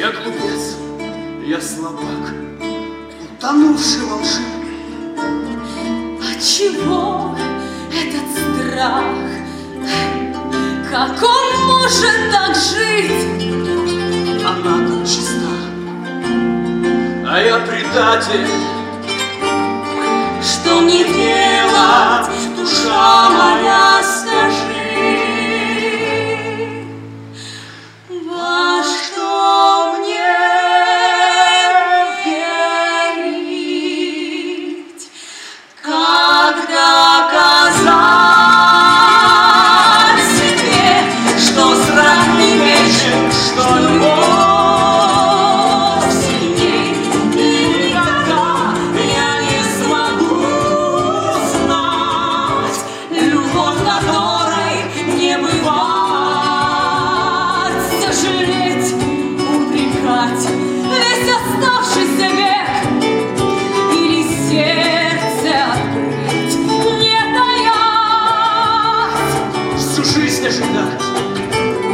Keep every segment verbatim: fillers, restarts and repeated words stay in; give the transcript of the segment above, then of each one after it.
Я глупец, я слабак, утонувший волшебник. Отчего этот страх? Как он может так жить? Она чиста, а я предатель. Что мне делать, душа моя, скажи? Во что мне верить, когда казалось себе, что страх не вечен, что любовь сильней, и никогда я не смогу узнать любовь, которой не бывать, сожалеть, упрекать весь оставшийся век или сердце открыть, не таять. Всю жизнь ожидать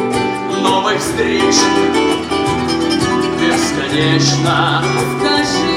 новой встречи бесконечно. Скажи,